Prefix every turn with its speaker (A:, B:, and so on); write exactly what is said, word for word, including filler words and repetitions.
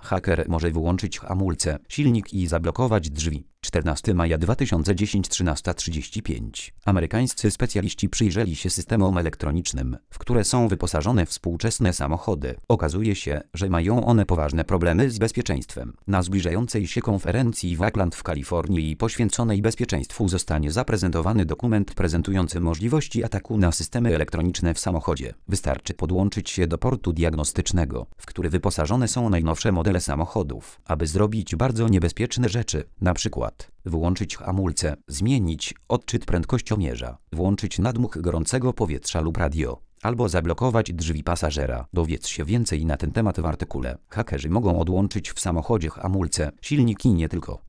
A: Haker może wyłączyć hamulce, silnik i zablokować drzwi. czternastego maja dwa tysiące dziesiątego, trzynasta trzydzieści pięć. Amerykańscy specjaliści przyjrzeli się systemom elektronicznym, w które są wyposażone współczesne samochody. Okazuje się, że mają one poważne problemy z bezpieczeństwem. Na zbliżającej się konferencji w Oakland w Kalifornii poświęconej bezpieczeństwu zostanie zaprezentowany dokument prezentujący możliwości ataku na systemy elektroniczne w samochodzie. Wystarczy podłączyć się do portu diagnostycznego, w który wyposażone są najnowsze modele samochodów, aby zrobić bardzo niebezpieczne rzeczy, na przykład wyłączyć hamulce, zmienić odczyt prędkościomierza, włączyć nadmuch gorącego powietrza lub radio, albo zablokować drzwi pasażera. Dowiedz się więcej na ten temat w artykule. Hakerzy mogą odłączyć w samochodzie hamulce, silnik i nie tylko.